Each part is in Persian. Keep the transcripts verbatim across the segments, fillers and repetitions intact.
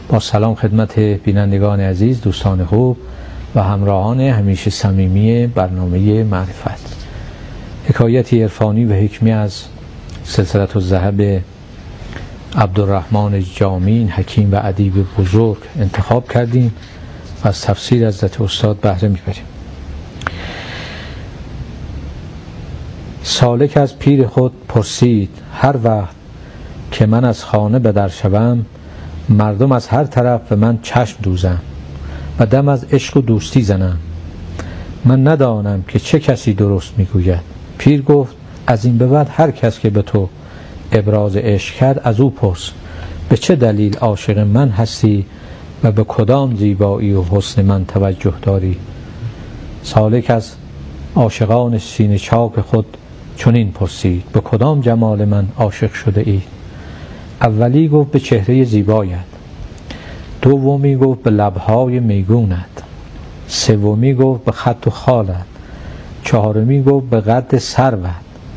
با سلام خدمت بینندگان عزیز، دوستان خوب و همراهان همیشه صمیمی برنامه معرفت. حکایتی عرفانی و حکمی از سلسله الذهب عبدالرحمن جامی، این حکیم و ادیب بزرگ انتخاب کردیم و از تفسیر حضرت استاد بهره میبریم. سالک از پیر خود پرسید: هر وقت که من از خانه به در شوم، مردم از هر طرف به من چشم دوزم و دم از عشق و دوستی زنم. من ندانم که چه کسی درست میگوید. پیر گفت: از این به بعد هر کس که به تو ابراز عشق کرد، از او پرس به چه دلیل عاشق من هستی و به کدام زیبایی و حسن من توجه داری. سالک از عاشقان سینه چاک خود چنین پرسید: به کدام جمال من عاشق شده اید؟ اولی گفت: به چهره زیبایت. دومی گفت: به لبهای میگونت. سومی گفت: به خط و خالت. چهارمی گفت: به قد سروت.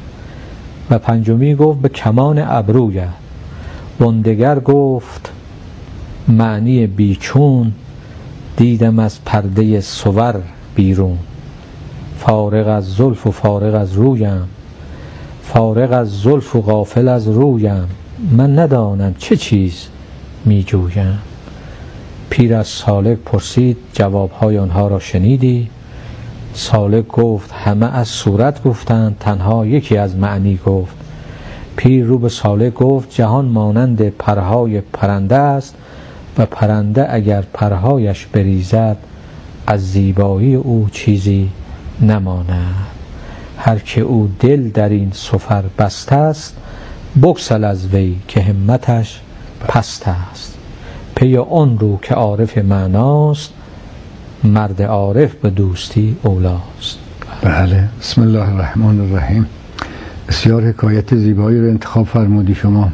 و پنجمی گفت: به کمان ابرویت. وندگر گفت: معنی بیچون دیدم از پرده صور بیرون. فارغ از زلف و فارغ از رویم، فارغ از زلف و غافل از رویم. من ندانم چه چیز می جویم. پیر از سالک پرسید: جوابهای آنها را شنیدی؟ سالک گفت: همه از صورت گفتند، تنها یکی از معنی گفت. پیر رو به سالک گفت: جهان مانند پرهای پرنده است و پرنده اگر پرهایش بریزد، از زیبایی او چیزی نماند. هر که او دل در این سفر بسته است، بگسل از وی که همتش پست است. پی آن رو که عارف معناست، مرد عارف به دوستی اولاست. بله، بسم الله الرحمن الرحیم. بسیار حکایت زیبایی رو انتخاب فرمودی شما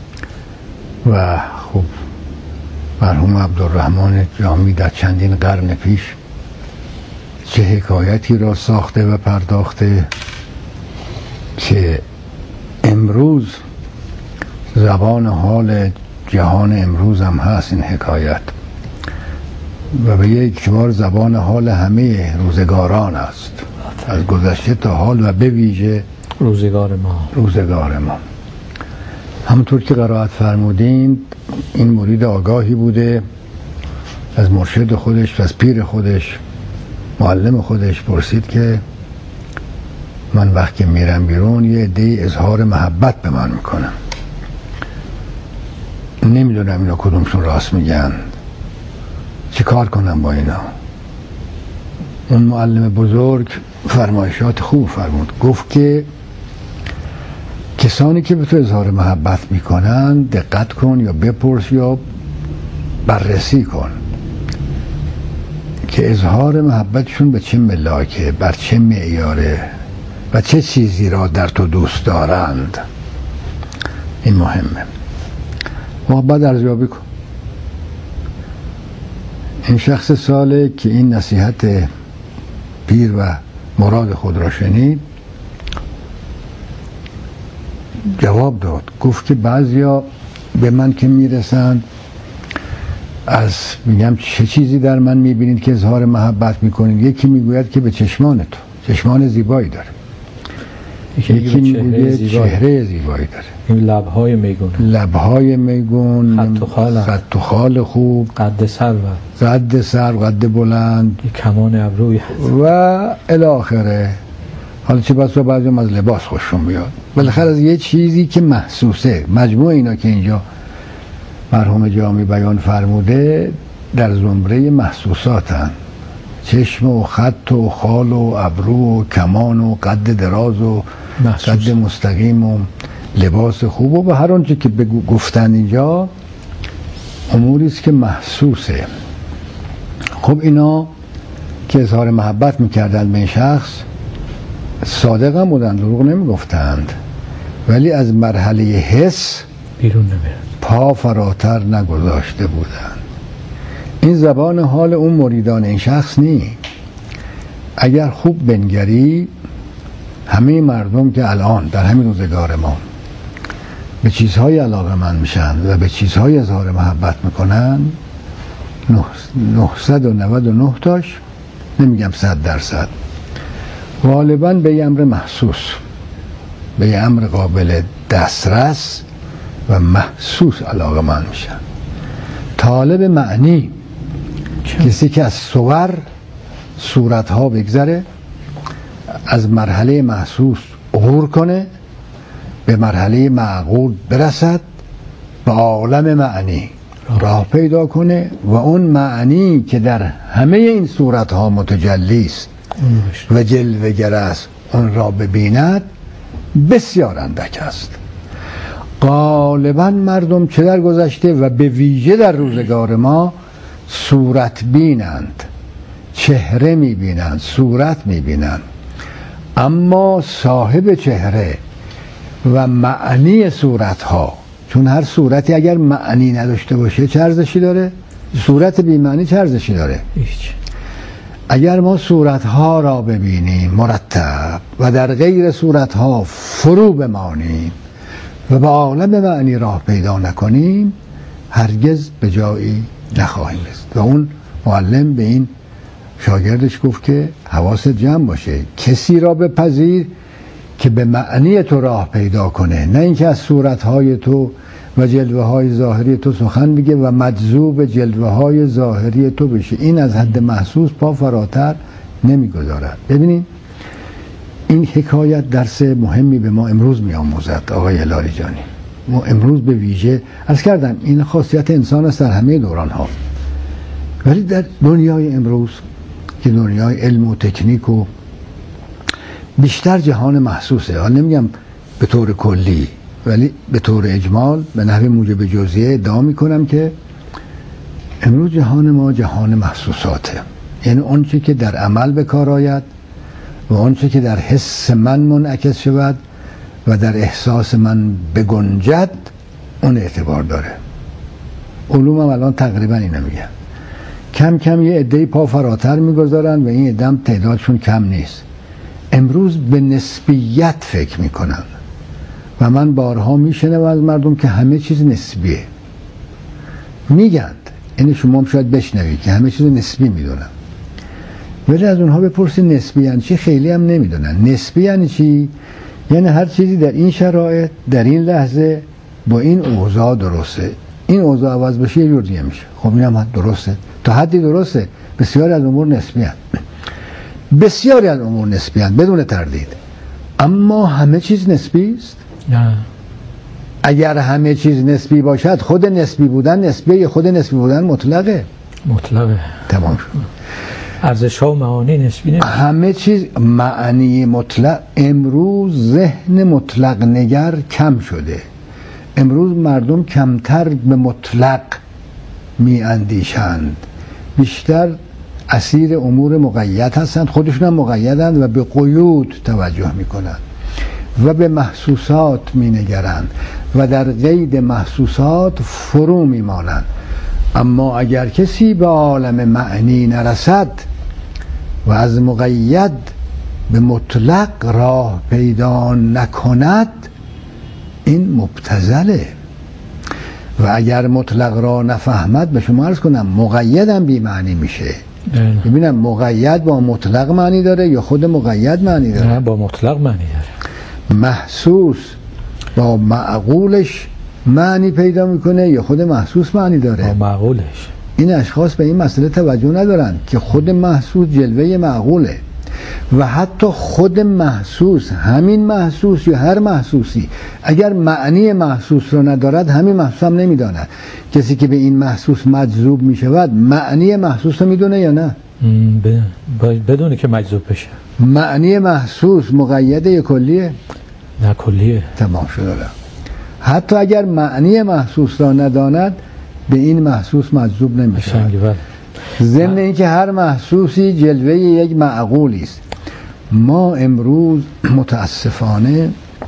و خب مرحوم عبدالرحمن جامی در چندین قرن پیش چه حکایتی را ساخته و پرداخته که امروز زبان حال جهان امروز هم هست این حکایت و به یک بار زبان حال همه روزگاران است، از گذشته تا حال و به ویژه روزگار ما روزگار ما همونطور که قرائت فرمودین، این مرید آگاهی بوده، از مرشد خودش و از پیر خودش، معلم خودش پرسید که من وقتی میرم بیرون یه عده‌ای اظهار محبت به من میکنم، نمیدونم اینا کدومشون راست میگن، چه کار کنم با اینا؟ اون معلم بزرگ فرمایشات خوب فرمود، گفت که کسانی که به تو اظهار محبت میکنن دقت کن یا بپرس یا بررسی کن که اظهار محبتشون به چه ملاکه، بر چه معیاره و چه چیزی را در تو دوست دارند. این مهمه. محبت ارزیابی کن. این شخص ساله که این نصیحت پیر و مراد خود را شنید جواب داد، گفت که بعضیا به من که میرسند از میگم چه چیزی در من میبینید که اظهار محبت میکنید؟ یکی میگوید که به چشمان تو، چشمان زیبایی داره، یکی میگوید چهره زیبایی داره، این لبهای میگون، لبهای میگون، خط و خال، خط و خال خوب، قد سر و قد سر قد بلند، کمان ابروی و الی آخره. حالا چه بسا بعضی هم از لباس خوششون بیاد، بالاخره از یه چیزی که محسوسه. مجموع اینا که اینجا مرحوم جامی بیان فرموده در زمره محسوساتن، چشم و خط و خال و ابرو و کمان و قد دراز و محسوس. قد مستقیم و لباس خوب و به هر آنچه که بگو گفتن اینجا اموری است که محسوسه. خب اینا که اظهار محبت میکردن به این شخص صادق هم بودن، دروغ نمیگفتند، ولی از مرحله حس بیرون نمیرن، پا فراتر نگذاشته بودند. این زبان حال اون مریدان این شخص نی. اگر خوب بنگری همه مردم که الان در همین روزگار ما به چیزهای علاقه من میشن و به چیزهای اظهار محبت میکنن، نهصد و نود و نه تاش، نمیگم صد درصد، غالبا به یه امر محسوس، به یه امر قابل دسترس و محسوس علاقه من میشن. طالب معنی کسی که از صور صورت ها بگذره، از مرحله محسوس عبور کنه، به مرحله معقول برسد، به عالم معنی راه پیدا کنه و اون معنی که در همه این صورت ها متجلی است و جلوه‌گر است اون را ببیند بسیار اندک است. غالبا مردم چه در گذشته و به ویژه در روزگار ما صورت بینند، چهره میبینند، صورت میبینند، اما صاحب چهره و معنی صورت ها، چون هر صورتی اگر معنی نداشته باشه چه ارزشی داره؟ صورت بی معنی چه ارزشی داره؟ هیچ. اگر ما صورت ها را ببینیم مرتب و در غیر صورت ها فرو بمانیم و به عالم معنی راه پیدا نکنیم هرگز به جایی نخواهیم رسید. و اون معلم به این شاگردش گفت که حواست جمع باشه، کسی را بپذیر که به معنی تو راه پیدا کنه، نه اینکه از صورتهای تو و جلوه های ظاهری تو سخن بگه و مجذوب جلوه های ظاهری تو بشه. این از حد محسوس پا فراتر نمیگذارد. ببینیم این حکایت درس مهمی به ما امروز می آموزد. آقای هلالی جانی، ما امروز به ویژه عرض کردم این خاصیت انسان است در همه دوران ها، ولی در دنیای امروز که دنیای علم و تکنیک و بیشتر جهان محسوسه، حالا نمیگم به طور کلی ولی به طور اجمال به نحو موجب جزئیه ادعا میکنم که امروز جهان ما جهان محسوساته. یعنی اون چی که در عمل به کار آید و اون چی که در حس من منعکس شود و در احساس من بگنجد اون اعتبار داره. علوم هم الان تقریبا اینو میگن، کم کم یه عده پا فراتر میگذارن و این عده تعدادشون کم نیست. امروز به نسبیت فکر میکنن و من بارها میشنوم از مردم که همه چیز نسبیه. میگن این شما هم شاید بشنوید که همه چیز نسبی میدونن، ولی از اونها بپرسی نسبی یعنی چی؟ خیلی هم نمیدونن. نسبی یعنی چی؟ یعنی هر چیزی در این شرایط در این لحظه با این اوضاع درسته، این اوضاع عوض بشه یه جور دیگه میشه. خب این هم درسته، تا حدی درسته. بسیاری از امور نسبی هست، بسیاری از امور نسبی هست بدون تردید، اما همه چیز نسبی است؟ نه. اگر همه چیز نسبی باشد خود نسبی بودن نسبی، خود نسبی بودن مطلقه. مطلقه. تمام شد. ارزش ها و معانی نسبی نمیشه. همه چیز معنی مطلق. امروز ذهن مطلق نگر کم شده. امروز مردم کمتر به مطلق می اندیشند، بیشتر اسیر امور مقید هستند، خودشون هم مقیدند و به قیود توجه می کنند و به محسوسات می نگرند و در قید محسوسات فرو می مانند. اما اگر کسی به عالم معنی نرسد و از مقید به مطلق راه پیدا نکند این مبتذله. و اگر مطلق را نفهمد، به شما عرض کنم مقیدم بی معنی میشه. ببینم مقید با مطلق معنی داره یا خود مقید معنی داره؟ نه، با مطلق معنی داره. محسوس با معقولش معنی پیدا میکنه یا خود محسوس معنی داره؟ با معقولش. این اشخاص به این مسئله توجه ندارن که خود محسوس جلوه معقوله و حتی خود محسوس، همین محسوس یا هر محسوسی اگر معنی محسوس رو ندارد همین محسوس هم نمیداند. کسی که به این محسوس مجذوب میشود معنی محسوس رو میدونه یا نه؟ بدونه که مجذوب بشه. معنی محسوس مقیده یا کلیه؟ نه، کلیه. تمام شده. حتی اگر معنی محسوس را نداند به این محسوس مجذوب نمیشه. ضمن اینکه هر محسوسی جلوه یک معقولی است. ما امروز متاسفانه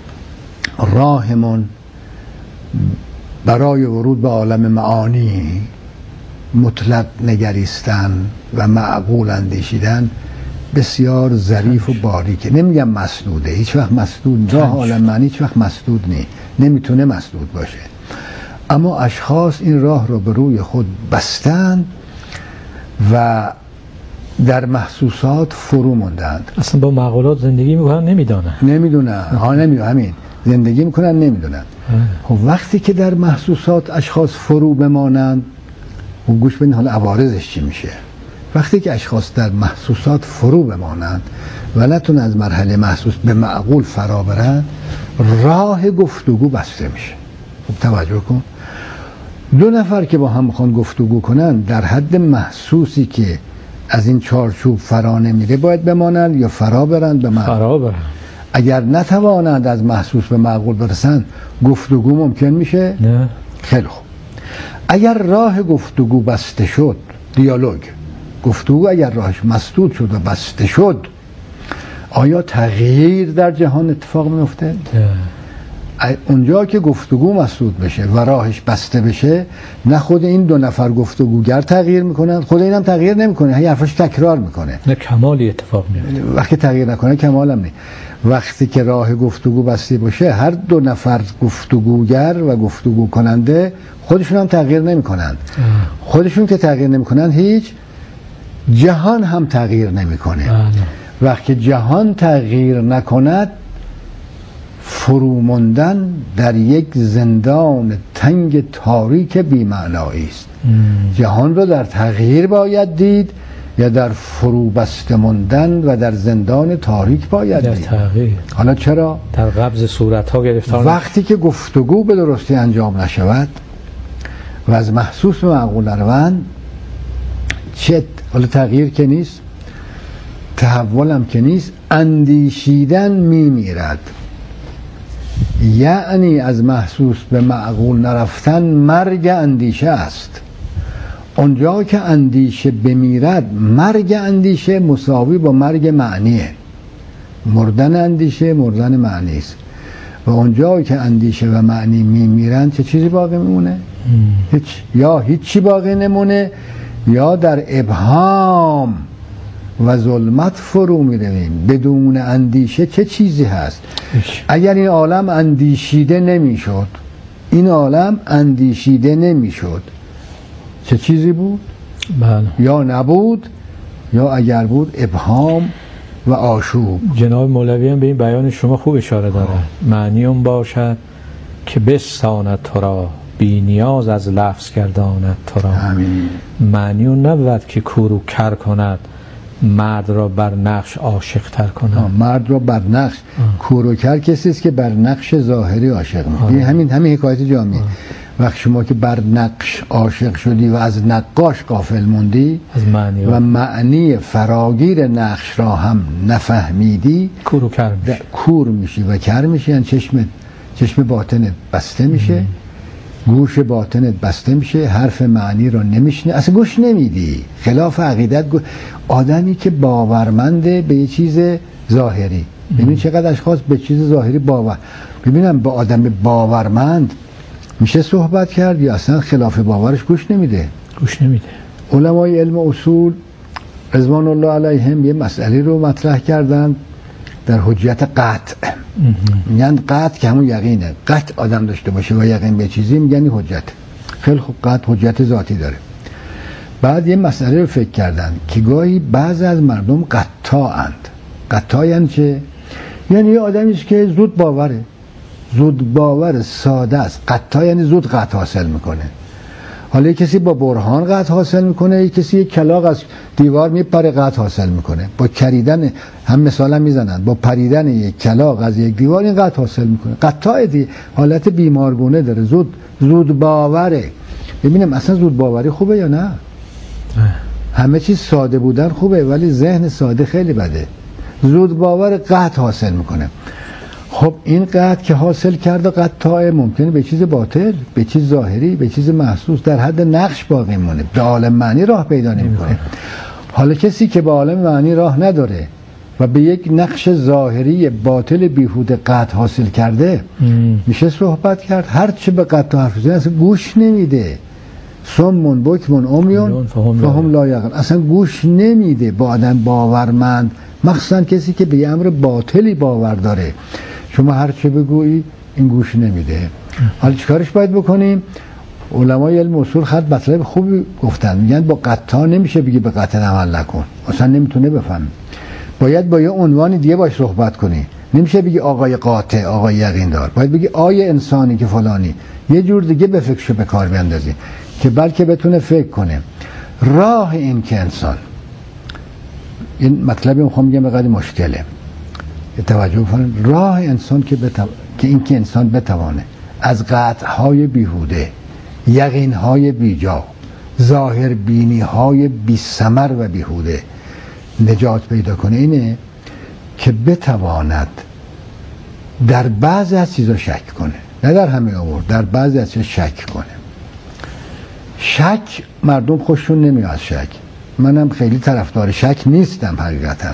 راهمون برای ورود به عالم معانی مطلق نگریستن و معقول اندیشیدن بسیار ظریف و باریکه. نمیگم مسدوده، هیچ وقت مسدود راه عالم معنی هیچ وقت مسدود نی، نمیتونه مسدود باشه، اما اشخاص این راه رو به روی خود بستن و در محسوسات فرو موندند. اصلا با معقولات زندگی میکنن نمیدونن نمیدونن ها نمیدونن همین زندگی میکنن نمیدونن. خب وقتی که در محسوسات اشخاص فرو بمانند و گوش بدین حالا عوارضش چی میشه. وقتی که اشخاص در محسوسات فرو بمانند و نتون از مرحله محسوس به معقول فرا برند، راه گفتگو بسته میشه. خب توجه کن، دو نفر که با هم میخوان گفتگو کنن در حد محسوسی که از این چارچوب فرا نمیره باید بمانند یا فرا برند به معقول؟ فرا برند. اگر نتوانند از محسوس به معقول برسند گفتگو ممکن میشه؟ نه. خیلی خوب. اگر راه گفتگو بسته شد، دیالوگ گفتگو اگر راهش مسدود شد و بسته شد، آیا تغییر در جهان اتفاق میفته؟ نه. اونجا که گفتگو مسدود بشه و راهش بسته بشه، نه خود این دو نفر گفتگوگر تغییر میکنن، خود اینم تغییر نمیکنه، هی حرفش تکرار میکنه، نه کمالی اتفاق میفته. وقتی تغییر نکنه کمال هم نیست. وقتی که راه گفتگو بسته باشه، هر دو نفر گفتگوگر و گفتگو کننده خودشون هم تغییر نمیکنن. خودشون که تغییر نمیکنن، هیچ جهان هم تغییر نمیکنه. وقتی جهان تغییر نکند، فرو ماندن در یک زندان تنگ تاریک بی‌معنایی است. جهان رو در تغییر باید دید یا در فرو بسته ماندن و در زندان تاریک باید در دید؟ تغییر. حالا چرا؟ در قبض صورت‌ها گرفتار. وقتی که گفتگو به درستی انجام نشود و از محسوس به معقول نروند، چه حالا تغییر که نیست، تحول هم که نیست، اندیشیدن میمیرد. یعنی از محسوس به معقول نرفتن مرگ اندیشه است. اونجا که اندیشه بمیرد، مرگ اندیشه مساوی با مرگ معنیه. مردن اندیشه مردن معنی است. و اونجا که اندیشه و معنی میمیرن، چه چیزی باقی میمونه؟ هیچ. یا هیچی باقی نمونه یا در ابهام و ظلمت فرو میرویم. بدون اندیشه چه چیزی هست؟ اگر این عالم اندیشیده نمیشد، این عالم اندیشیده نمیشد، چه چیزی بود؟ بله. یا نبود یا اگر بود ابهام و آشوب. جناب مولوی هم به این بیان شما خوب اشاره داره. معنی اون باشد که بستاند تو را، بی نیاز از لفظ گرداند تو را. همین. معنی اون نبود که کورو کر کند، مرد را بر نقش عاشق تر کند. مرد را بر نقش کوروکر کسی است که بر نقش ظاهری عاشق میشه. همین همین حکایت جامعه. وقت شما که بر نقش عاشق شدی و از نقاش غافل موندی از معنی و معنی فراگیر نقش را هم نفهمیدی، کوروکر میشی. کور میشی و کر میشی. یعنی چشم چشم باطنت بسته میشه، ام. گوش باطنت بسته میشه، حرف معنی رو نمیشنه، اصلا گوش نمیدی. خلاف عقیدت گوش. آدمی که باورمنده به یه چیز ظاهری، ببین چقدر اشخاص به چیز ظاهری باور. ببینم با آدم باورمند میشه صحبت کرد یا اصلا خلاف باورش گوش نمیده؟ گوش نمیده. علمای علم اصول رضوان الله علیهم یه مسئله رو مطرح کردن در حجیت قطع. میگن قطع که همون یقینه. قطع آدم داشته باشه و یقین به چیزی میگن حجت. خیلی خوب، قطع حجت ذاتی داره. بعد یه مسئله رو فکر کردن که گاهی بعضی از مردم قطاعند. قطاع یعنی چه؟ یعنی یه آدمی است که زود باوره، زود باور ساده است. قطاع یعنی زود قطع حاصل میکنه. حالا یک کسی با برهان قطع حاصل میکنه، یک کسی یک کلاغ از دیوار میپره قطع حاصل میکنه. با کریدن هم مثلا میزنن، با پریدن یک کلاغ از یک دیوار این قطع حاصل میکنه. قطاع دی حالت بیمارگونه داره، زود زود باوره. ببینم اصلا زود باوری خوبه یا نه؟ همه چیز ساده بودن خوبه، ولی ذهن ساده خیلی بده. زود باور قطع حاصل میکنه. خب این قطع که حاصل کرده قطع ممکنه به چیز باطل، به چیز ظاهری، به چیز محسوس در حد نقش باقی مونه، به عالم معنی راه پیدا نمیکنه. حالا کسی که به عالم معنی راه نداره و به یک نقش ظاهری باطل بیهوده قطع حاصل کرده، ام. میشه صحبت کرد. هر چه به قطع حرف بزنه اصلا گوش نمیده. سمون بکمون امیون فهم لا یعقلون. اصلا گوش نمیده. با آدم باورمند، مخصوصا کسی که به امر باطلی باور داره، شما هر چه بگویی این گوش نمیده. حالا چیکارش باید بکنیم؟ علمای علم اصول خط مطلب خوبی گفتن، میگن با قطع نمیشه بگی به قطع عمل نکن، اصلا نمیتونه بفهم، باید با یه عنوان دیگه باش صحبت کنی، نمیشه بگی آقای قاطع، آقای یقین دار، باید بگی آیه انسانی که فلانی، یه جور دیگه به فکرشو به کار بیندازی که بلکه بتونه فکر کنه. راه این که انسان، این مطلبی میخوام بگم بقدر مشکله، توجه کنید، راه انسان که بتو... که این که انسان بتوانه از قطعهای بیهوده، یقینهای بیجا، ظاهر بینیهای بی ثمر و بیهوده نجات پیدا کنه، اینه که بتواند در بعضی از چیزا شک کنه، نه در همه امور، در بعضی از چیزا شک کنه. شک مردم خوششون نمیاد از شک، منم خیلی طرفدار شک نیستم حقیقتا،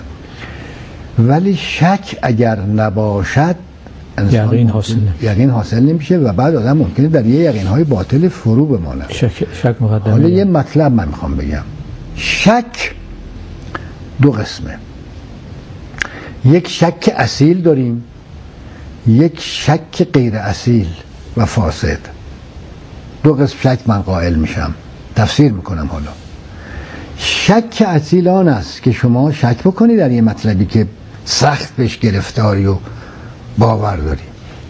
ولی شک اگر نباشد یقین حاصل نمیشه. یقین حاصل نمیشه و بعد آدم ممکنه در یه یقین‌های باطل فرو بمونه. شک شک مقدمه. حالا یه مطلب من میخوام بگم، شک دو قسمه، یک شک اصیل داریم، یک شک غیر اصیل و فاسد. دو قسم شک من قائل میشم، تفسیر میکنم. حالا شک اصیل آن است که شما شک بکنی در یه مطلبی که سخت بهش گرفتاری و باور داری،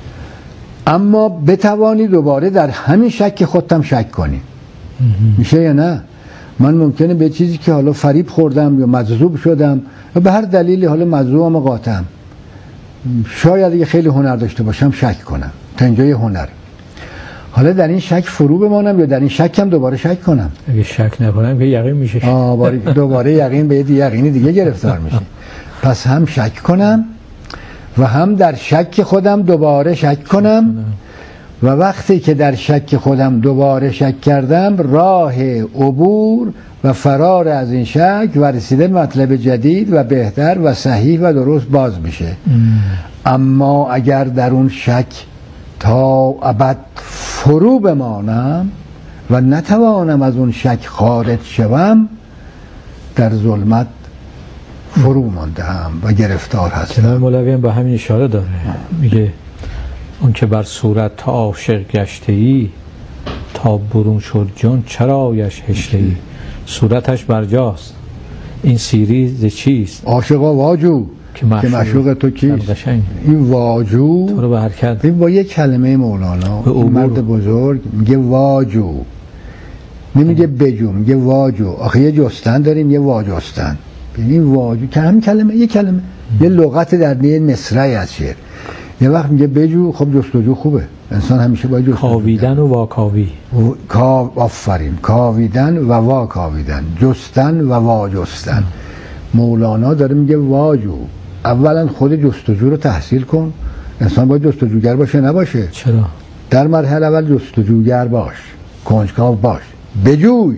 اما بتوانی دوباره در همین شک خودتم شک کنی. میشه یا نه؟ من ممکنه به چیزی که حالا فریب خوردم یا مجذوب شدم و به هر دلیلی حالا مجذوبم و قاطعم، شاید اگه خیلی هنر داشته باشم شک کنم تا اینجای هنر، حالا در این شک فرو بمانم یا در این شکم دوباره شک کنم؟ اگه شک نکنم که یقین میشه. آه دوباره یقین به یه یقینی دیگه گرفتار میشه. پس هم شک کنم و هم در شک خودم دوباره شک کنم و وقتی که در شک خودم دوباره شک کردم، راه عبور و فرار از این شک و رسیدن مطلب جدید و بهتر و صحیح و درست باز میشه. اما اگر در اون شک تا ابد فرو بمانم و نتوانم از اون شک خارج شوم، در ظلمت فرو ماندم و گرفتار هستم. جناب مولوی هم با همین اشاره داره، میگه اون که بر صورت تا عاشق گشته ای، تا برون شد جان چرایش هشته ای. صورتش برجاست، این سیری ز چیست؟ عاشقا واجو که معشوق تو کیست؟ این واجو تو رو به حرکت. این با یک کلمه مولانا مرد بزرگ میگه واجو، نمیگه بجو، میگه واجو. آخه یه جستن داریم، یه واجستن. این واجو که همین کلمه، یه کلمه، یه لغت در نیه مصرعی از شعر. یه وقت میگه بجو، خب جستجو خوبه، انسان همیشه باید جستجو. کاویدن و واکاوی، کاو آفرین، کاویدن و واکاویدن، جستن و واجستن. مولانا داره میگه واجو. اولا خود جستجو رو تحصیل کن، انسان باید جستجوگر باشه نباشه؟ چرا؟ در مرحله اول جستجوگر باش، کنجکاو باش، بجوی،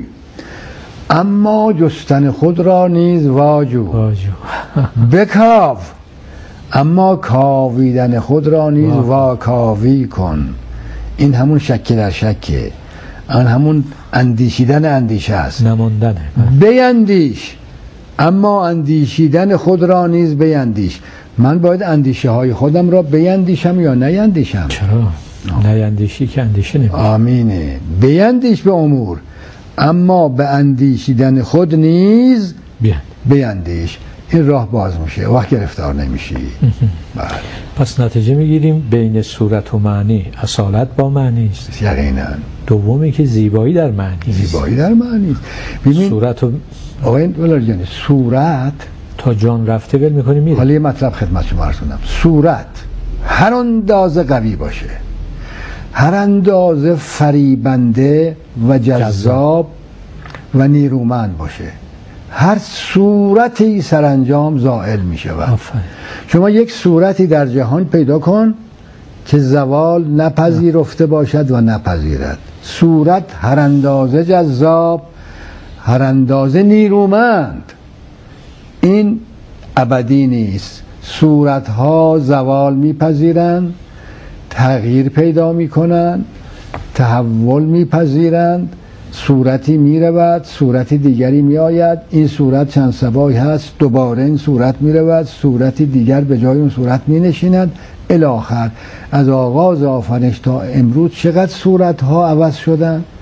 اما جستن خود را نیز واجو, واجو. بکاو، اما کاویدن خود را نیز واکاوی کن. این همون شک در شکه، آن همون اندیشیدن اندیشه است، نماندنه. بیندیش، اما اندیشیدن خود را نیز بیندیش. من باید اندیشه های خودم را بیندیشم یا نیندیشم؟ چرا؟ نیندیشی که اندیشه نمید. آمینه. بیندیش به امور، اما به اندیشیدن خود نیز بیندیش. این راه باز میشه، وقت گرفتار نمیشی. بله. پس نتیجه میگیریم بین صورت و معنی اصالت با معنی است. یقینا. دومی که زیبایی در معنی است. زیبایی در معنی است. ببین صورت و آقای ولایانی، صورت تا جان رفته ول میکنی میره. حالا یه مطلب خدمت شما عرض کنم. صورت هر اندازه قوی باشه، هر اندازه فریبنده و جذاب و نیرومند باشه، هر صورتی سرانجام زائل می شود. شما یک صورتی در جهان پیدا کن که زوال نپذیرفته باشد و نپذیرد. صورت هر اندازه جذاب، هر اندازه نیرومند، این ابدی نیست. صورتها زوال میپذیرند، تغییر پیدا میکنند، تحول میپذیرند، صورتی میرود، صورتی دیگری میآید، این صورت چند صباحی هست، دوباره این صورت میرود، صورتی دیگر به جای اون صورت مینشیند الی آخر. از آغاز آفرینش تا امروز چقدر صورتها عوض شدن؟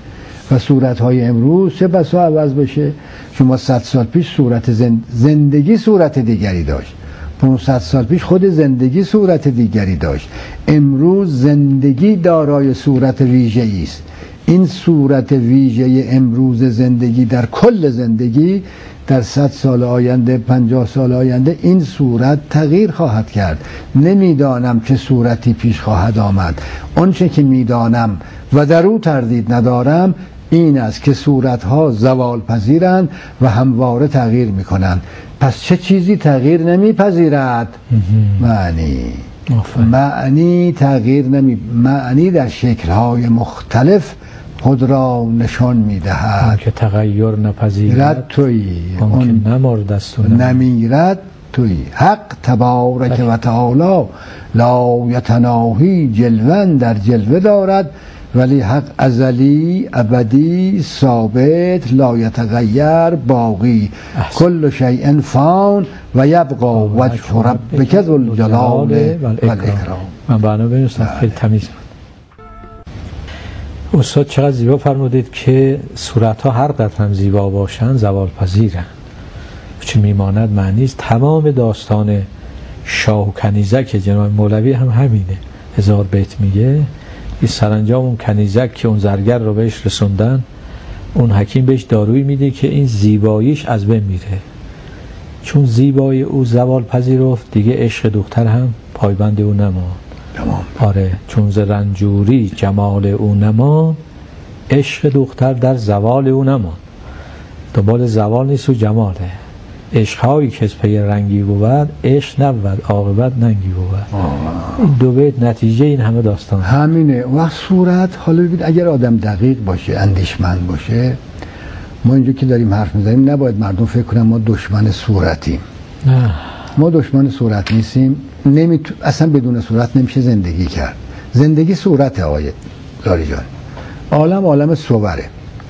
و صورت‌های امروز چه بسا عوض بشه. شما صد سال پیش صورت زند... زندگی صورت دیگری داشت، پانصد سال پیش خود زندگی صورت دیگری داشت، امروز زندگی دارای صورت ویژه‌ای است. این صورت ویژه امروز زندگی در کل زندگی در صد سال آینده، پنجاه سال آینده این صورت تغییر خواهد کرد. نمیدانم چه صورتی پیش خواهد آمد. آنچه که میدانم و در او تردید ندارم این است که صورتها زوال پذیرند و همواره تغییر میکنند. پس چه چیزی تغییر نمیپذیرد؟ معنی. معنی تغییر نمی معنی در شکل‌های مختلف خود را نشان میدهد. اون که تغییر نپذیرد تویی، اون که نمرد است و نمیرد تویی. حق تبارک و تعالی لا یتناهی جلوه در جلوه دارد، ولی حق ازلی ابدی ثابت لا یتغیر باقی. کل شیء فان و یبقى وجه ربک ذو الجلال والاکرام. من برنامه بنویسم خیلی تمیز بود. استاد چقدر زیبا فرمودید که صورت‌ها هر قدر هم زیبا باشند زوال پذیرند. چه میماند معنی است. تمام داستان شاه و کنیزک جناب مولوی هم همینه. هزار بیت میگه این سرانجام اون کنیزک که اون زرگر رو بهش رسوندن، اون حکیم بهش دارویی میده که این زیباییش از بین میره. چون زیبایی او زوال پذیرفت دیگه عشق دختر هم پایبند او نماند. آره، چون ز رنجوری جمال او نماند، عشق دختر در زوال او نماند. دنبال زوال نیست و جماله. عشقهایی که از پی رنگی بود، عشق نبود عاقبت ننگی بود. این دو بیت نتیجه این همه داستان همینه. و صورت حالا ببین اگر آدم دقیق باشه، اندیشمند باشه، ما اینجا که داریم حرف میزنیم نباید مردم فکر کنن ما دشمن صورتیم. نه، ما دشمن صورت نیستیم. نمیتو... اصلا بدون صورت نمیشه زندگی کرد. زندگی صورت آقای لاری جان. عالم عالم صوره.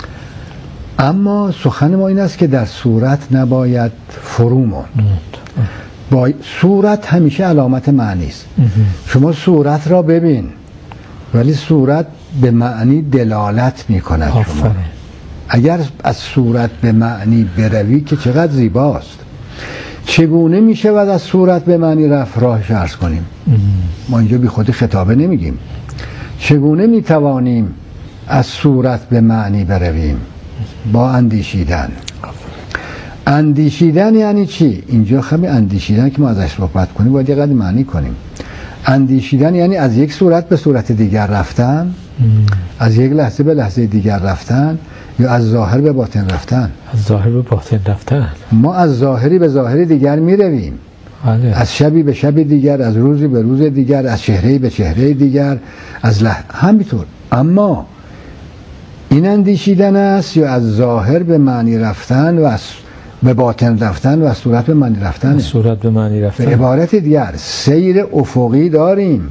اما سخن ما این است که در صورت نباید فرو ماند. با صورت همیشه علامت معنی است. شما صورت را ببین، ولی صورت به معنی دلالت میکند. شما اگر از صورت به معنی بروی که چقدر زیباست. چگونه می شود از صورت به معنی رفت؟ راهش عرض کنیم. ما اینجا بی خودی خطابه نمیگیم. چگونه می توانیم از صورت به معنی برویم؟ با اندیشیدن. اندیشیدن یعنی چی؟ اینجا خیلی اندیشیدن که ما ازش صحبت کنیم باید یه قدر معنی کنیم. اندیشیدن یعنی از یک صورت به صورت دیگر رفتن، از یک لحظه به لحظه دیگر رفتن، یا از ظاهر به باطن رفتن. از ظاهر به باطن رفتن. ما از ظاهری به ظاهری دیگر می رویم. از شبی به شب دیگر، از روزی به روز دیگر، از چهره‌ای به چهره دیگر، از لح... همینطور. اما این اندیشیدن است یا از ظاهر به معنی رفتن و از به باطن رفتن و از صورت به معنی رفتن. از صورت به معنی رفتن. به عبارت دیگر سیر افقی داریم،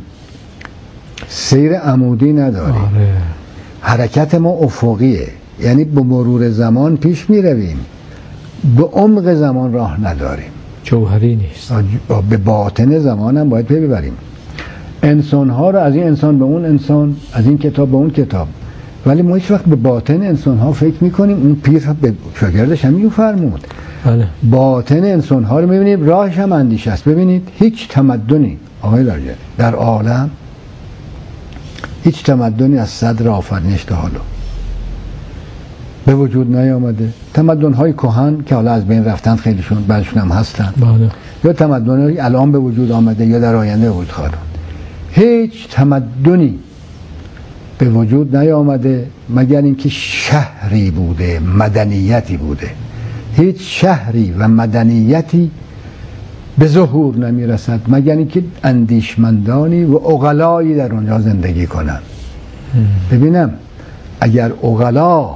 سیر عمودی نداریم. آره. حرکت ما افقیه، یعنی به مرور زمان پیش می رویم، به عمق زمان راه نداریم. جوهری نیست. به باطن زمان هم باید پی ببریم. انسان ها رو از این انسان به اون انسان، از این کتاب به اون کتاب، ولی ما هیچ وقت به باطن انسان ها فکر می کنیم. اون پیر به شاگردش همین فرمود. بله. باطن انسان ها رو می بینیم، راهش هم اندیشه است. ببینید هیچ تمدنی آقای لارجه در عالم، هیچ تمدنی از صدر آفرینش تا حالا به وجود نیامده. تمدن‌های کهن که حالا از بین رفتن، خیلیشون بعضیشون هم هستن. بله. یا تمدن‌هایی الان به وجود آمده یا در آینده وجود خواهد آمد. هیچ تمدنی به وجود نیامده مگر اینکه شهری بوده، مدنیتی بوده. هیچ شهری و مدنیتی به ظهور نمیرسد مگر اینکه اندیشمندانی و عقلایی در اونجا زندگی کنند. ببینم اگر عقلا،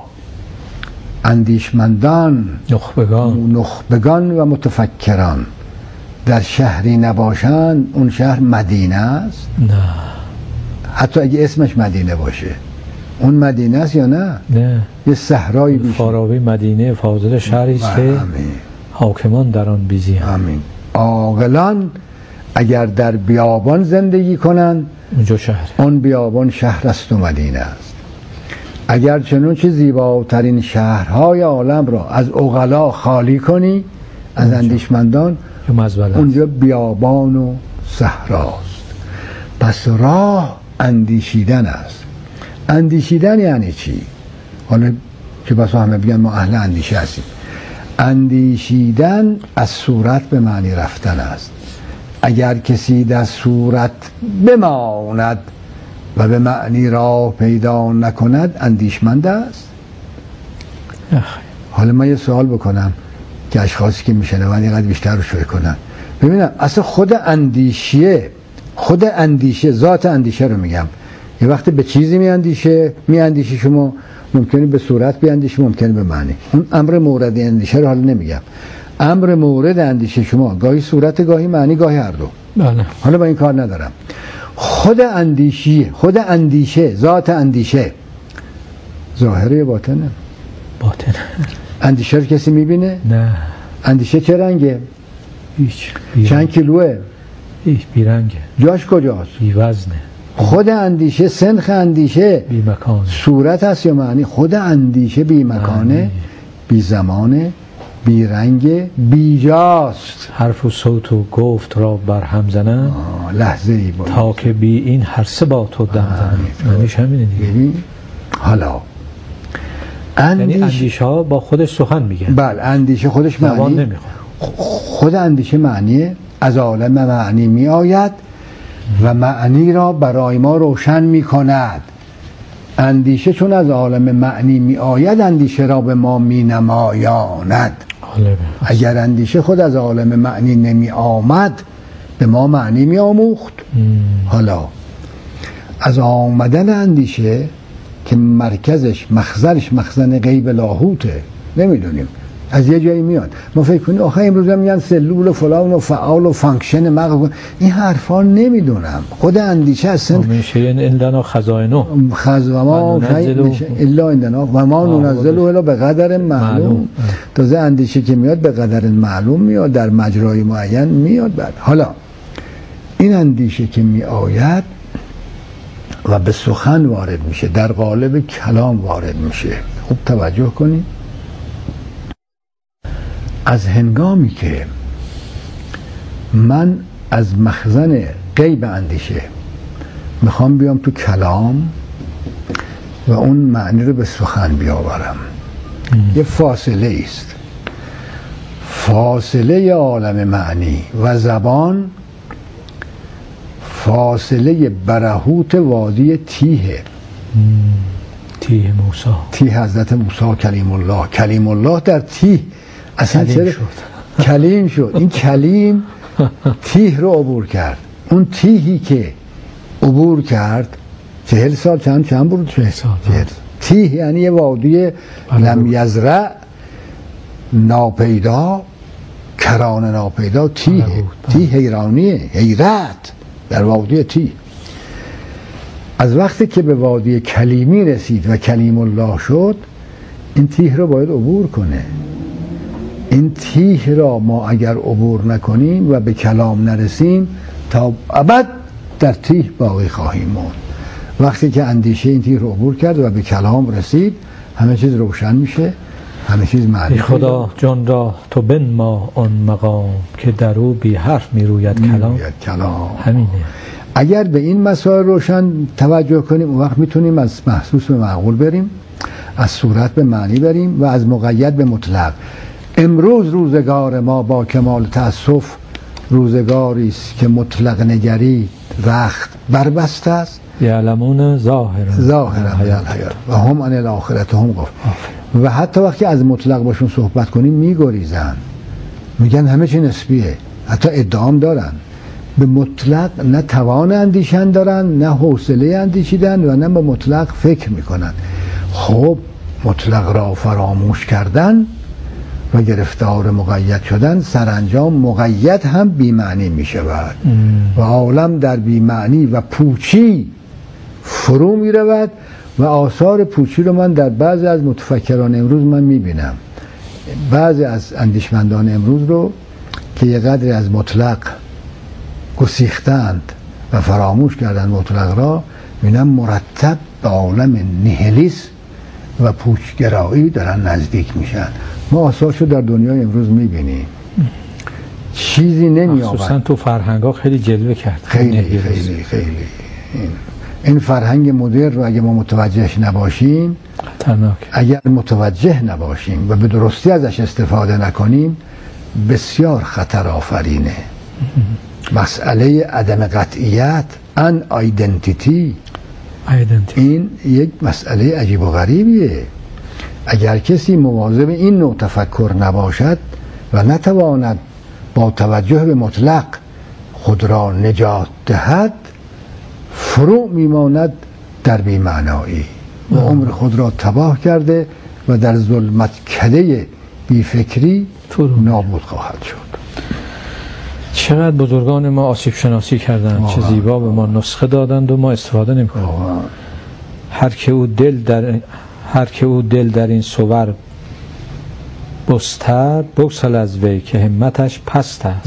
اندیشمندان، نخبگان نخبگان و متفکران در شهری نباشند، اون شهر مدینه است؟ نه. حتی اگه اسمش مدینه باشه، اون مدینه است یا نه؟ نه. یه صحرایی بیشه. فارابی مدینه فاضل شهری است که حاکمان در آن بیزی هم. آمین. عاقلان اگر در بیابان زندگی کنند، اونجا شهر، اون بیابان شهر است و مدینه است. اگر چنانچه زیباترین شهرهای عالم را از عقلا خالی کنی، از اندیشمندان، اونجا بیابان و صحراست. پس راه اندیشیدن است. اندیشیدن یعنی چی؟ حالا که بس همه بگن ما اهل اندیشه هستیم. اندیشیدن از صورت به معنی رفتن است. اگر کسی در صورت بماند و به معنی راه پیدا نکند اندیشمند است. حالا من یه سوال بکنم که اشخاصی که میشنون اینقدر بیشتر رو شوی کنن. ببینم اصلا خود اندیشه، خود اندیشه، ذات اندیشه رو میگم. یه وقتی به چیزی میاندیشه، میاندیشه شما ممکنه به صورت بیاندیشه، ممکنه به معنی. اون امر مورد اندیشه رو حالا نمیگم. امر مورد اندیشه شما گاهی صورت، گاهی معنی، گاهی هر دو. بله. حالا با این کار ندارم. خود اندیشه، خود اندیشه، ذات اندیشه ظاهره یا باطنه؟ باطنه. اندیشه رو کسی میبینه؟ نه. اندیشه چه رنگه؟ هیچ. چند کیلوه؟ هیچ. بیرنگه. جاش کجاست؟ بی وزنه. خود اندیشه، سنخ اندیشه بی مکانه. صورت هست یا معنی؟ خود اندیشه بی مکانه، بی زمانه، بی رنگ، بی جاست. حرف و صوت و گفت را بر هم زنن لحظه ای باید تا که بی این هر سه با تو دم زنن. معنیش همینه دیگه. ببین حالا اندیش... یعنی اندیشه ها با خودش سخن میگه. بله اندیشه خودش معنی نمیخواد. خود اندیشه معنیه، از عالم معنی می آید و معنی را برای ما روشن می کند. اندیشه چون از عالم معنی می آید اندیشه را به ما می نمایاند. اگر اندیشه خود از عالم معنی نمی آمد به ما معنی می آموخت. حالا از آمدن اندیشه که مرکزش مخزنش مخزن غیب لاهوته، نمیدونیم از یه جایی میاد. ما فکر کنیم آخه امروز هم میگن سلول و فلان و فعال و فانکشن مغز، این حرفا نمیدونم. خود اندیشه اصلا میشه اندنا خزائنه خز و ما الا اندنا و ما ننزل الا به قدر معلوم. تازه اندیشه که میاد به قدر معلوم میاد، در مجرای معین میاد. بعد حالا این اندیشه که میآید و به سخن وارد میشه، در قالب کلام وارد میشه. خوب توجه کنید. از هنگامی که من از مخزن غیب اندیشه میخوام بیام تو کلام و اون معنی رو به سخن بیاورم، یه فاصله است. فاصله عالم معنی و زبان فاصله برهوت وادی تیه. تیه موسی، تیه حضرت موسی کلیم الله. کلیم الله در تیه اصلا کلیم شد. کلیم شد. این کلیم تیه رو عبور کرد. اون تیهی که عبور کرد چهل سال چند چند بود؟ چهل سال. تیه یعنی یه وادی لم یزرع، ناپیدا، کران ناپیدا. تیه تیه حیرانیه، حیرت در وادی تیه. از وقتی که به وادی کلیمی رسید و کلیم الله شد، این تیه رو باید عبور کنه. این تیه را ما اگر عبور نکنیم و به کلام نرسیم تا ابد در تیه باقی خواهیم موند. وقتی که اندیشه این تیه رو عبور کرد و به کلام رسید همه چیز روشن میشه، همه چیز معنی. خدا جان را تو بنما آن مقام که در او بی حرف میروید کلام. کلام همینه. اگر به این مسائل روشن توجه کنیم اون وقت میتونیم از محسوس به معقول بریم، از صورت به معنی بریم و از مقید به مطلق. امروز روزگار ما با کمال تأسف روزگاری است که مطلق نگری رخت بربسته است. یعلمون ظاهرا ظاهرا و هم عن الاخرة هم غافلون. و حتی وقتی از مطلق باشون صحبت کنیم میگریزن، میگن همه چی نسبیه. حتی ادعام دارن به مطلق نه توان اندیشن دارن، نه حوصله اندیشیدن و نه به مطلق فکر میکنن. خب مطلق را فراموش کردن و گرفتار مقید شدن، سرانجام مقید هم بی‌معنی میشود و عالم در بی‌معنی و پوچی فرو میرود. و آثار پوچی رو من در بعضی از متفکران امروز من میبینم. بعضی از اندیشمندان امروز رو که یه قدری از مطلق گسیختند و فراموش کردند مطلق را، میبینم مرتب به عالم نیهیلیسم و پوچگرایی دارن نزدیک میشن. ما آثارشو در دنیای امروز میبینیم، چیزی نمیآورد. خصوصا تو فرهنگ‌ها خیلی جلوه کرد. خیلی خیلی خیلی این, این فرهنگ مدرن رو اگه ما متوجهش نباشیم، خطرناک. اگر متوجه نباشیم و به درستی ازش استفاده نکنیم، بسیار خطر آفرینه. مسئله عدم قطعیت، ان آیدنتیتی، این یک مسئله عجیب و غریبیه. اگر کسی مواظب این نوع تفکر نباشد و نتواند با توجه به مطلق خود را نجات دهد، فرو میماند در بی‌معنایی و عمر خود را تباه کرده و در ظلمت کده بیفکری نابود خواهد شد. چقدر بزرگان ما آسیب شناسی کردند، چه زیبا به ما نسخه دادند و ما استفاده نمی‌کنیم. هر که او دل در هر که او دل در این صور بستر، بگسل از وی که همتش پست است.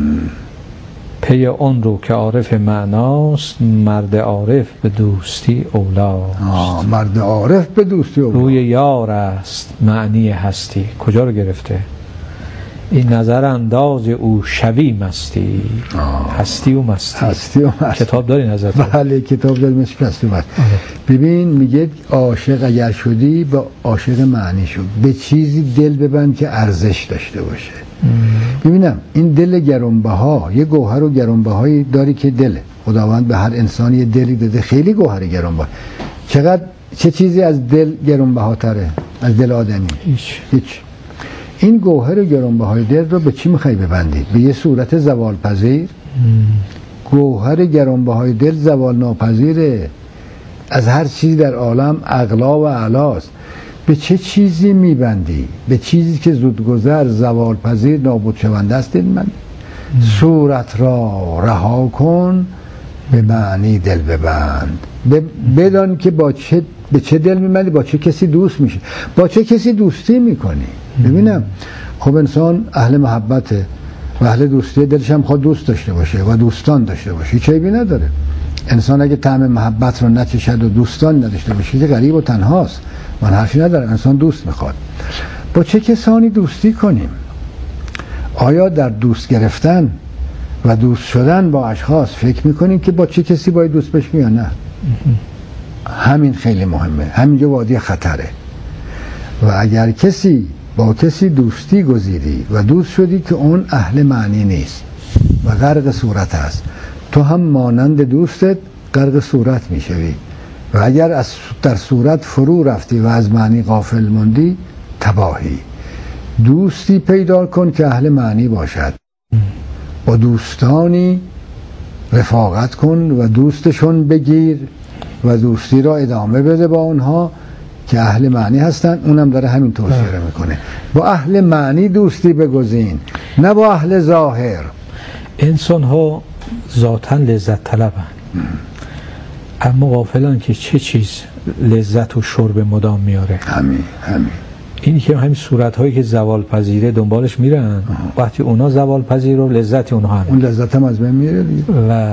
پی اون رو که عارف معناست، مرد عارف به دوستی اولاست. مرد عارف به دوستی اولاست. روی یار است معنی هستی. کجا رو گرفته؟ این نظر انداز او شوی مستی. هستی و مستی. هستی و مستی. کتاب داری نظر؟ بله کتاب داری مثل هستی و مستی. ببین میگه عاشق اگر شدی با عاشق معنی شد، به چیزی دل ببند که ارزش داشته باشه. ببینم این دل گرانبها، یه گوهر و گرانبهایی داری که دله. خداوند به هر انسانی دلی داده، خیلی گوهر گرانبها. چقدر چه چیزی از دل گرانبهاتره از دل آدمی؟ هیچ. هیچ. این گوهر گرانبهای دل رو به چی میخوای ببندی؟ به یه صورت زوال پذیر؟ گوهر گرانبهای دل زوال ناپذیره. از هر چیزی در عالم اغلا و اعلاست. به چه چیزی میبندی؟ به چیزی که زودگذر زوال پذیر نابود شونده است دل من. صورت را رها کن، به معنی دل ببند. بدان که با چه به چه دل میبندی، با چه کسی دوست میشه، با چه کسی دوستی میکنی. ببینم خب انسان اهل محبته و اهل دوستی، دلش هم خود دوست داشته باشه و دوستان داشته باشه، هیچ عیبی نداره. انسان اگه طعم محبت رو نچشد و دوستان نداشته باشه که غریب و تنهاست. من حرفی ندارم، انسان دوست میخواد. با چه کسانی دوستی کنیم؟ آیا در دوست گرفتن و دوست شدن با اشخاص فکر میکنیم که با چه کسی باید دوست بشیم یا نه؟ همین خیلی مهمه. همینجا وادی خطره. و اگر کسی با کسی دوستی گزیدی و دوست شدی که اون اهل معنی نیست و غرق صورت است، تو هم مانند دوستت غرق صورت میشوی و اگر از در صورت فرو رفتی و از معنی غافل موندی، تباهی. دوستی پیدا کن که اهل معنی باشد. با دوستانی رفاقت کن و دوستشون بگیر و دوستی را ادامه بده با اونها که اهل معنی هستن. اونم داره همین توصیه رو میکنه، با اهل معنی دوستی بگزین، نه با اهل ظاهر. انسان ها ذاتاً لذت طلبن، اما غافلن که چه چیز لذت و شرب مدام میاره. همین همین اینی که همین صورت هایی که زوال پذیره دنبالش میرن، وقتی اونا زوال پذیر و لذت اونها هم اون لذت هم از بین میره و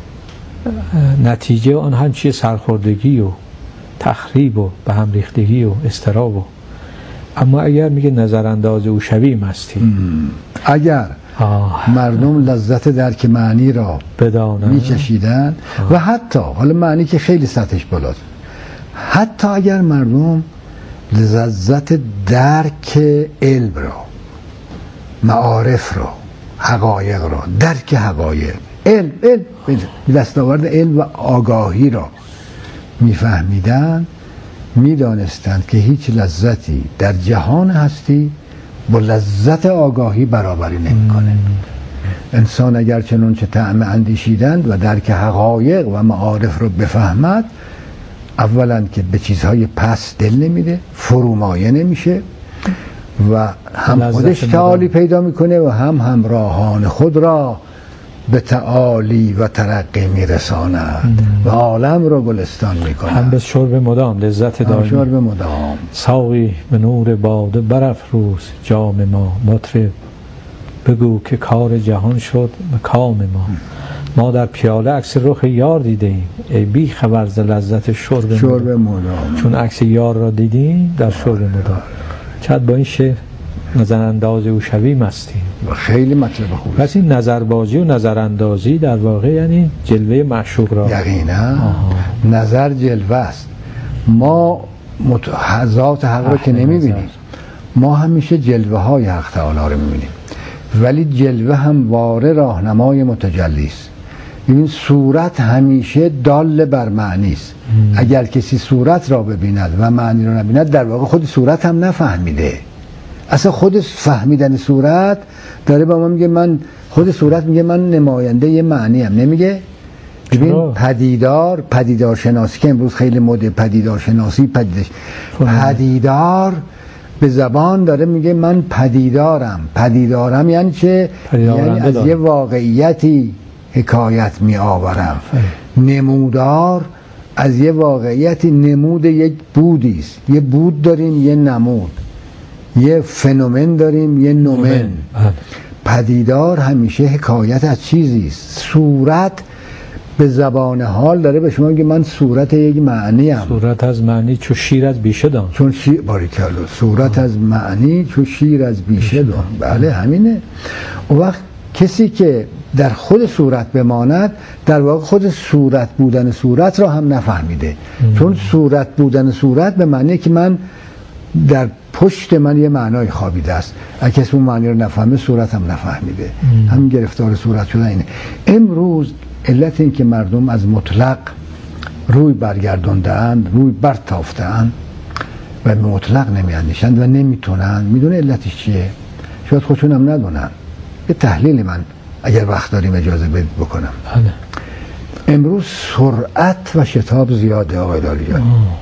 نتیجه آن هم چیه؟ سرخوردگی و تخریب و به هم ریختگی و اضطراب. و اما اگر میگه نظر انداز او شوی مستی، اگر آه. مردم لذت درک معنی را بدانن میچشیدن و حتی حالا معنی که خیلی سطحش بالاست، حتی اگر مردم لذت درک علم را، معارف را، حقایق را، درک حقایق، علم علم دستاورد علم و آگاهی را میفهمیدن، میدانستند که هیچ لذتی در جهان هستی با لذت آگاهی برابری نمیکنه. انسان اگر چنانچه طعم اندیشیدند و درک حقایق و معارف رو بفهمد، اولا که به چیزهای پس دل نمیده، فرومایه نمیشه و هم خودش تعالی پیدا میکنه و هم همراهان خود را به تعالی و ترقی میرساند و عالم را گلستان میکنه. هم به شرب مدام، لذت دائمی. شرب مدام. ساقی به نور باده برافروز جام ما، مطرب بگو که کار جهان شد به کام ما. ما در پیاله عکس رخ یار دیدیم، ای بی خبر ز لذت شرب شرب مدام. مدام. چون عکس یار را دیدیم در شرب مدام. شاید با این شعر نظرانداز او شوی مستی. خیلی مطلب خوبه. پس این نظربازی و نظراندازی در واقع یعنی جلوه معشوق را. یقینا نظر جلوه است. ما ذات حق رو که نمیبینیم، ما همیشه جلوه های حق تعالی رو میبینیم، ولی جلوه هم واره راهنمای متجلی است. این صورت همیشه دال بر معنی است. اگر کسی صورت را ببیند و معنی را نبیند، در واقع خود صورت هم نفهمیده. اصلا خود فهمیدن صورت داره با ما میگه، من خود صورت میگه من نماینده یه معنی هم، نمیگه؟ ببین پدیدار، پدیدار شناسی که امروز خیلی مده، پدیدار شناسی، پدیدار پدیدار به زبان داره میگه من پدیدارم. پدیدارم یعنی چه؟ یعنی از دارم. یه واقعیتی حکایت می آورم. نمودار از یه واقعیتی، نمود یک بودی است. یه بود داریم، یه نمود، یه فنومن داریم، یه نومن. پدیدار همیشه حکایت از چیزی است. صورت به زبان حال داره به شما میگه من صورت یک معنی ام. صورت از معنی چو شیر از بیشه دان. چون شیر باریکلا صورت آه. از معنی چو شیر از بیشه دان. بله همینه. اون وقت کسی که در خود صورت بماند، در واقع خود صورت بودن صورت را هم نفهمیده. ام. چون صورت بودن صورت به معنی که من در پشت من یه معنای خوابیده است. اگه کسی اون معنی رو نفهمه، صورت هم نفهمیده. هم گرفتار صورت شده اینه. امروز علت این که مردم از مطلق روی برگردونده‌اند، روی برتافته‌اند و به مطلق نمی‌اندیشند و نمیتونن، میدونه علتش چیه؟ شاید خودشون هم ندونن. یه تحلیل من اگر وقت داریم اجازه بدید بکنم. بله. امروز سرعت و شتاب زیاده آقای لاریجانی.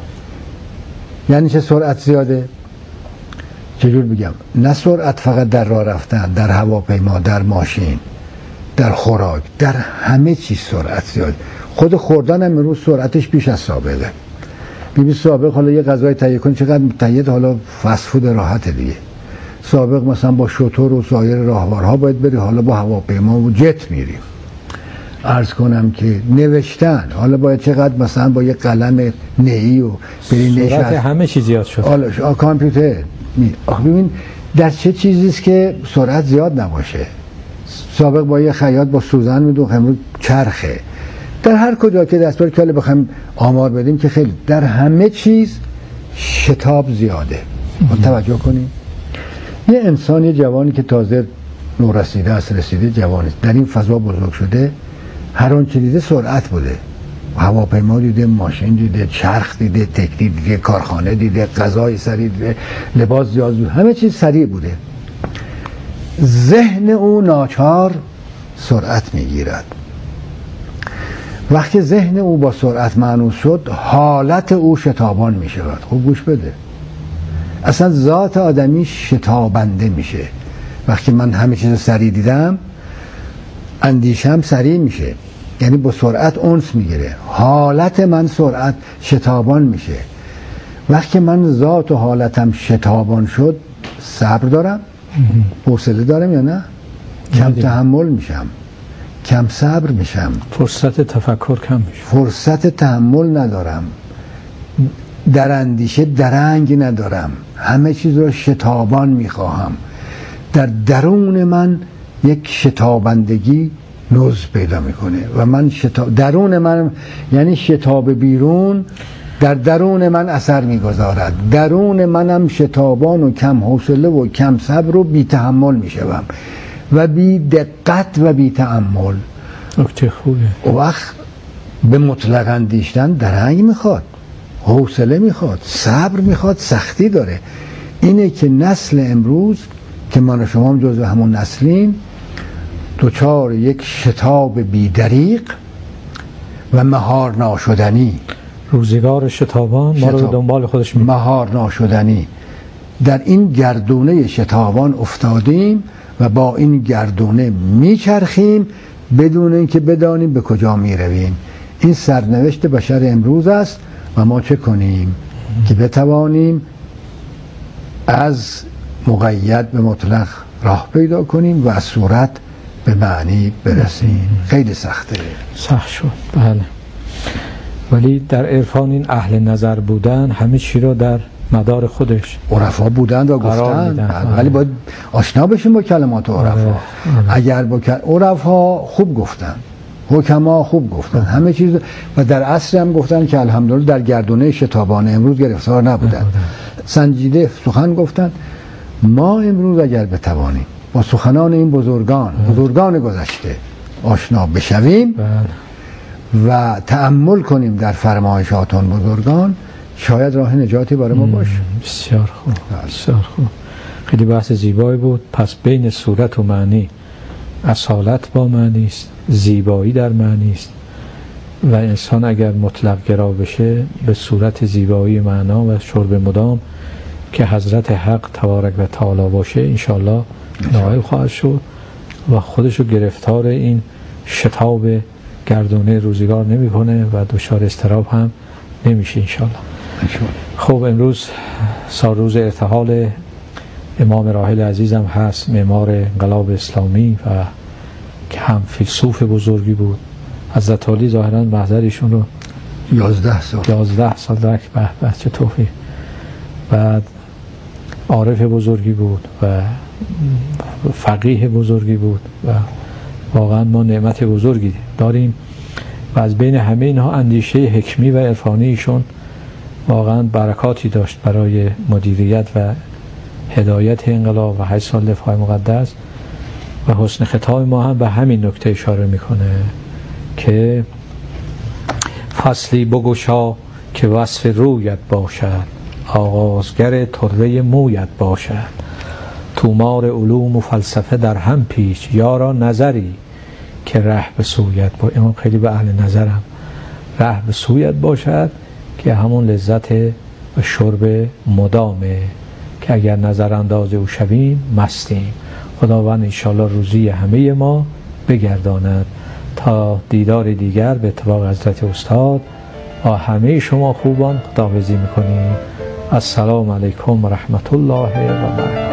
یعنی چه سرعت زیاده؟ چجور بگم؟ نه سرعت فقط در راه رفتن، در هواپیما، در ماشین، در خوراک، در همه چیز سرعت زیاده. خود خوردن هم امروز سرعتش بیش از سابقه. ببین سابق حالا یه غذای تهیه کنی چقدر متحید، حالا فست فود راحت دیگه. سابق مثلا با شتر و سایر راهوارها باید بری، حالا با هواپیما و جت میریم. عرض کنم که نوشتن حالا باید چقدر مثلا با یه قلم نهی و بری نشست. سرعت همه چیز زیاد شد. حالا کامپیوتر. ببین در چه چیزی است که سرعت زیاد نباشه؟ سابق با یه خیاط با سوزن میدوخت، امروز چرخه. در هر کجا که دستور کاله بخوایم آمار بدیم که خیلی در همه چیز شتاب زیاده. توجه کنیم یه انسان، یه جوانی که تازه نورسیده است، رسیده جوانی در این فضا بزرگ شده، هر آن چه دیده سرعت بوده. هواپیما دیده، ماشین دیده، چرخ دیده، تکنیک دیده، کارخانه دیده، غذای سریع دیده، لباس زیاد دیده، همه چیز سریع بوده. ذهن او ناچار سرعت میگیرد. وقتی ذهن او با سرعت مانوس شد، حالت او شتابان میشود. خوب گوش بده، اصلا ذات آدمی شتابنده میشه. وقتی من همه چیز سریع دیدم، اندیشم سریع میشه، یعنی با سرعت اونس میگیره. حالت من سرعت شتابان میشه. وقتی من ذات و حالتم شتابان شد، صبر دارم، حوصله دارم یا نه؟ کم تحمل میشم، کم صبر میشم، فرصت تفکر کم میشه، فرصت تحمل ندارم، در اندیشه درنگ ندارم، همه چیز رو شتابان میخواهم. در درون من یک شتابندگی نوز پیدا میکنه و من شتاب درون من، یعنی شتاب بیرون در درون من اثر میگذارد. درون منم شتابان و کم حوصله و کم صبر و بی تحمل میشوم و بی دقت و بی تأمل. نکته خوبه. و وقت به مطلق اندیشتن درنگ میخواد، حوصله میخواد، صبر میخواد، سختی داره. اینه که نسل امروز که من و شما هم جزو همون نسلیم، دوچار یک شتاب بیدریق و مهار ناشدنی. روزگار شتابان ما رو به دنبال خودش می‌بره. مهار ناشدنی. در این گردونه شتابان افتادیم و با این گردونه میچرخیم بدون اینکه بدانیم به کجا میرویم. این سرنوشت بشر امروز است و ما چه کنیم که بتوانیم از مقید به مطلق راه پیدا کنیم و از صورت به معنی برسیم. خیلی سخته، سخت شد. بله، ولی در عرفان این اهل نظر بودن همه چی رو در مدار خودش عرفا بودند و گفتند، ولی باید آشنا بشیم با کلمات عرفا. اگر با کل... عرفا خوب گفتند، حکما خوب گفتند، همه چیز، و در عصر هم گفتند که الحمدلله در گردونه شتابان امروز گرفتار نبودند، سنجیده سخن گفتند. ما امروز اگر بتوانیم با سخنان این بزرگان بزرگان گذشته آشنا بشویم و تأمل کنیم در فرمایشات آن بزرگان، شاید راه نجاتی برای ما باشه. بسیار خوب، بسیار خوب. خیلی بحث زیبایی بود. پس بین صورت و معنی اصالت با معنی است، زیبایی در معنی است، و انسان اگر مطلق گرا بشه به صورت زیبایی معنا و شرب مدام که حضرت حق تبارک و تعالی باشه انشاءالله نائل خواهد شد و خودشو گرفتار این شتاب گردونه روزگار نمیکنه و دچار اضطراب هم نمیشه انشاءالله. خب امروز سالروز ارتحال امام راحل عزیزم هست، معمار انقلاب اسلامی و که هم فیلسوف بزرگی بود. حضرت علی ظاهرا محضر ایشون رو یازده سال یازده سال درک. به به چه توفیق. بعد عارف بزرگی بود و فقیه بزرگی بود و واقعا ما نعمت بزرگی داریم و از بین همه اینها اندیشه حکمی و عرفانی ایشون واقعا برکاتی داشت برای مدیریت و هدایت انقلاب و هشت سال دفاع مقدس. و حسن ختام ما هم به همین نکته اشاره میکنه که فصلی بگشا که وصف رویت باشد، آغازگر طره مویت باشد، تومار علوم و فلسفه در هم پیچ، یارا نظری که ره به سویت با امام خیلی به اهل نظرم ره به سویت باشد که همون لذت و شرب مدامه که اگر نظر انداز او شویم مستیم. خداوند انشاءالله روزی همه ما بگرداند. تا دیدار دیگر به اتفاق حضرت استاد با همه شما خوبان خداحافظی میکنیم. السلام علیکم و رحمت الله و برکاته.